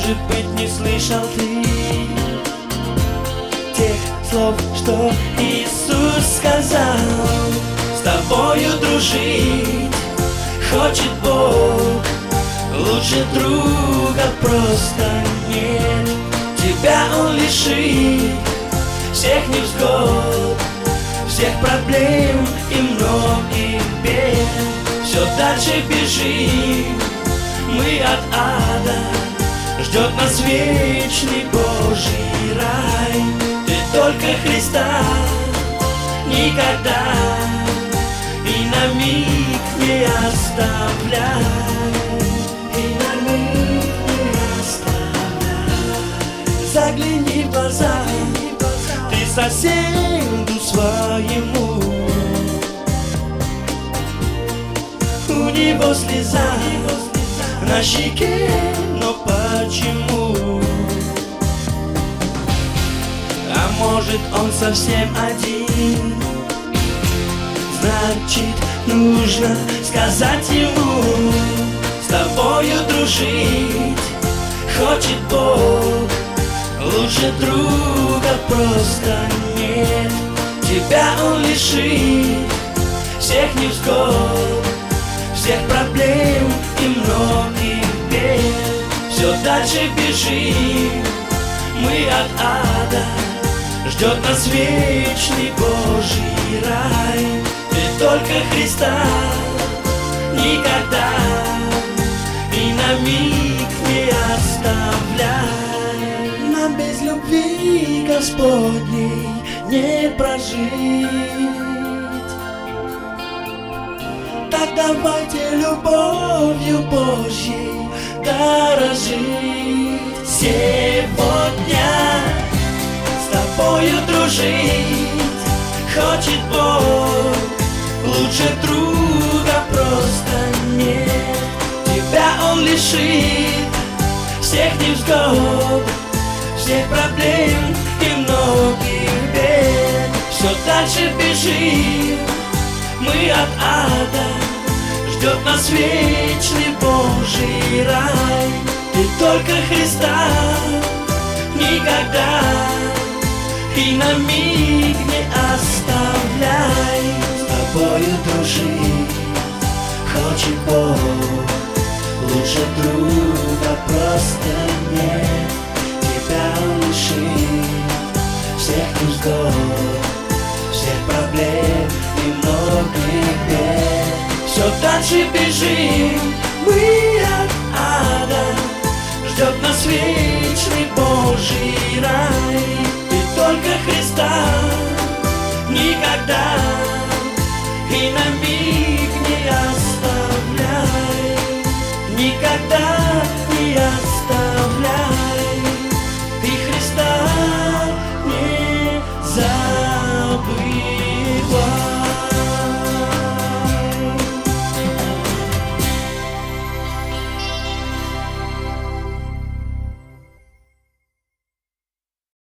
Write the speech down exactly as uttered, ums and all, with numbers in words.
Может быть, не слышал ты тех слов, что Иисус сказал. С тобою дружить хочет Бог, лучше друга просто нет. Тебя Он лишит всех невзгод, всех проблем и многих бед. Все дальше бежим мы от ада, ждет нас вечный Божий рай. Ты только Христа никогда и на миг не оставляй, и на миг не оставляй. Загляни в глаза, ты соседу своему, у него слеза на щеке, но почему? А может, он совсем один? Значит, нужно сказать ему: с тобою дружить хочет Бог, лучше друга просто нет. Тебя Он лишит всех невзгод, всех проблем и многих бед. Все дальше бежим мы от ада, ждет нас вечный Божий рай. Ты только Христа никогда и на миг не оставляй. Нам без любви Господней не прожить. Так давайте любовью Божьей дорожить. Сегодня с тобою дружить хочет Бог, лучше друга просто нет. Тебя Он лишит всех невзгод, всех проблем и многих бед. Все дальше бежим мы от ада, ждет нас вечный Божий рай. Ты только Христа никогда и на миг не оставляй. С тобою дружить хочет Бог, лучше друга просто нет. Тебя Он лишит всех невзгод, всех проблем и многих бед. Все дальше бежим мы от ада, ждет нас вечный Божий рай. Ты только Христа никогда и на миг не оставляй, никогда не оставляй.